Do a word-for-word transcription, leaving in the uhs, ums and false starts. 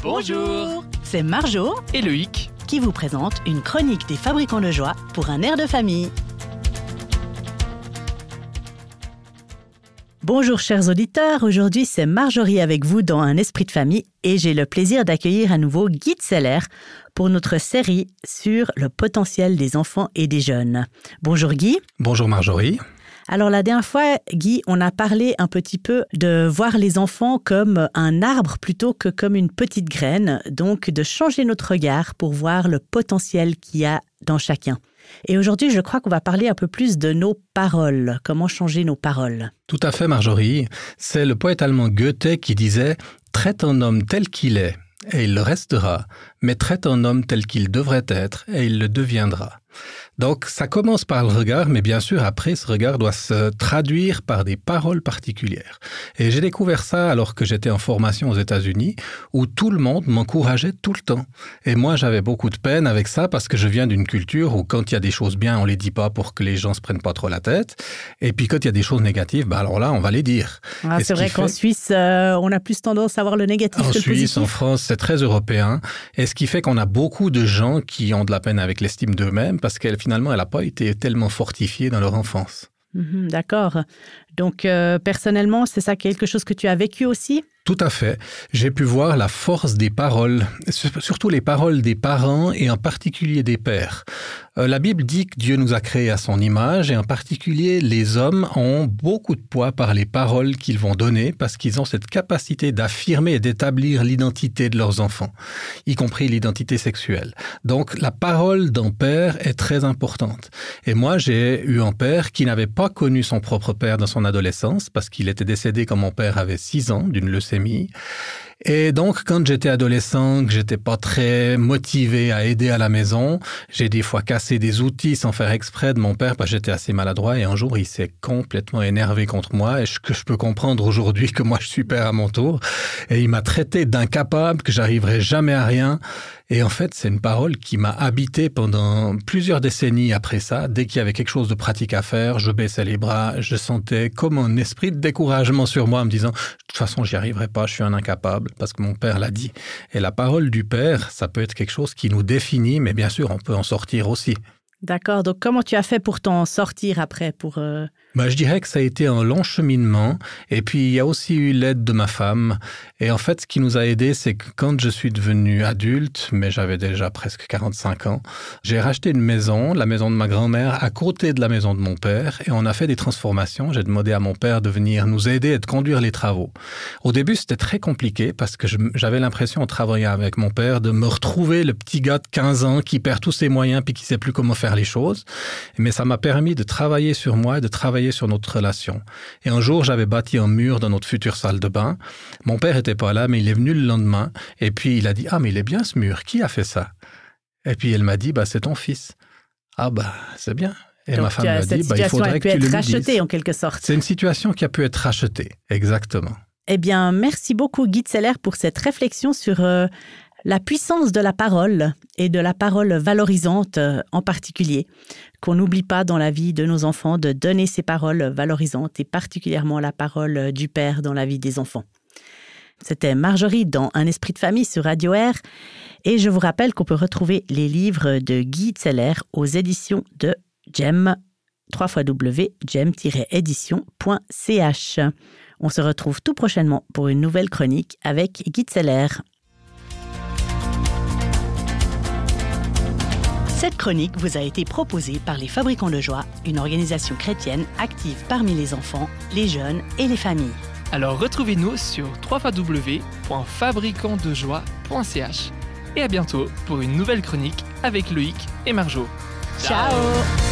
Bonjour, c'est Marjo et Loïc qui vous présente une chronique des fabricants de joie pour un air de famille. Bonjour chers auditeurs, aujourd'hui c'est Marjorie avec vous dans Un esprit de famille et j'ai le plaisir d'accueillir à nouveau Guy Zeller pour notre série sur le potentiel des enfants et des jeunes. Bonjour Guy. Bonjour Marjorie. Alors la dernière fois, Guy, on a parlé un petit peu de voir les enfants comme un arbre plutôt que comme une petite graine, donc de changer notre regard pour voir le potentiel qu'il y a dans chacun. Et aujourd'hui, je crois qu'on va parler un peu plus de nos paroles, comment changer nos paroles. Tout à fait Marjorie, c'est le poète allemand Goethe qui disait « Traite un homme tel qu'il est et il le restera, mais traite un homme tel qu'il devrait être et il le deviendra ». Donc, ça commence par le regard, mais bien sûr, après, ce regard doit se traduire par des paroles particulières. Et j'ai découvert ça alors que j'étais en formation aux États-Unis, où tout le monde m'encourageait tout le temps. Et moi, j'avais beaucoup de peine avec ça parce que je viens d'une culture où quand il y a des choses bien, on les dit pas pour que les gens se prennent pas trop la tête. Et puis, quand il y a des choses négatives, ben alors là, on va les dire. Ah, c'est vrai qu'en fait... Suisse, euh, on a plus tendance à voir le négatif en que le Suisse, positif. En France, c'est très européen. Et ce qui fait qu'on a beaucoup de gens qui ont de la peine avec l'estime d'eux-mêmes parce qu'elle finalement, elle n'a pas été tellement fortifiée dans leur enfance. Mmh, d'accord. Donc, euh, personnellement, c'est ça quelque chose que tu as vécu aussi ? Tout à fait. J'ai pu voir la force des paroles, surtout les paroles des parents et en particulier des pères. Euh, la Bible dit que Dieu nous a créés à son image et en particulier les hommes ont beaucoup de poids par les paroles qu'ils vont donner parce qu'ils ont cette capacité d'affirmer et d'établir l'identité de leurs enfants, y compris l'identité sexuelle. Donc la parole d'un père est très importante. Et moi, j'ai eu un père qui n'avait pas connu son propre père dans son adolescence parce qu'il était décédé quand mon père avait six ans d'une leucémie. Et donc, quand j'étais adolescent, que j'étais pas très motivé à aider à la maison, j'ai des fois cassé des outils sans faire exprès de mon père parce que j'étais assez maladroit et un jour, il s'est complètement énervé contre moi et je, que je peux comprendre aujourd'hui que moi, je suis père à mon tour. Et il m'a traité d'incapable, que j'arriverais jamais à rien. Et en fait, c'est une parole qui m'a habité pendant plusieurs décennies après ça. Dès qu'il y avait quelque chose de pratique à faire, je baissais les bras, je sentais comme un esprit de découragement sur moi en me disant « De toute façon, j'y arriverai pas, je suis un incapable » parce que mon père l'a dit. Et la parole du père, ça peut être quelque chose qui nous définit, mais bien sûr, on peut en sortir aussi. D'accord. Donc, comment tu as fait pour t'en sortir après pour euh... Ben, je dirais que ça a été un long cheminement. Et puis, il y a aussi eu l'aide de ma femme. Et en fait, ce qui nous a aidés, c'est que quand je suis devenu adulte, mais j'avais déjà presque quarante-cinq ans, j'ai racheté une maison, la maison de ma grand-mère, à côté de la maison de mon père. Et on a fait des transformations. J'ai demandé à mon père de venir nous aider et de conduire les travaux. Au début, c'était très compliqué parce que je, j'avais l'impression, en travaillant avec mon père, de me retrouver le petit gars de quinze ans qui perd tous ses moyens puis qui sait plus comment faire les choses. Mais ça m'a permis de travailler sur moi et de travailler sur notre relation. Et un jour, j'avais bâti un mur dans notre future salle de bain. Mon père était pas là, mais il est venu le lendemain. Et puis, il a dit « Ah, mais il est bien ce mur. Qui a fait ça ?» Et puis, elle m'a dit bah, « C'est ton fils. » Ah, bah, c'est bien. Et donc, ma femme m'a dit bah, « Il faudrait que tu le dises. » Cette situation a pu être rachetée en quelque sorte. C'est une situation qui a pu être rachetée, exactement. Eh bien, merci beaucoup Guy Zeller pour cette réflexion sur euh, la puissance de la parole et de la parole valorisante euh, en particulier. Qu'on n'oublie pas dans la vie de nos enfants de donner ces paroles valorisantes et particulièrement la parole du père dans la vie des enfants. C'était Marjorie dans Un esprit de famille sur Radio Air et je vous rappelle qu'on peut retrouver les livres de Guy Zeller aux éditions de Gem, w w w point gem tiret édition point c h. On se retrouve tout prochainement pour une nouvelle chronique avec Guy Zeller. Cette chronique vous a été proposée par les Fabricants de Joie, une organisation chrétienne active parmi les enfants, les jeunes et les familles. Alors retrouvez-nous sur w w w point fabricants de joie point c h et à bientôt pour une nouvelle chronique avec Loïc et Marjo. Ciao, Ciao.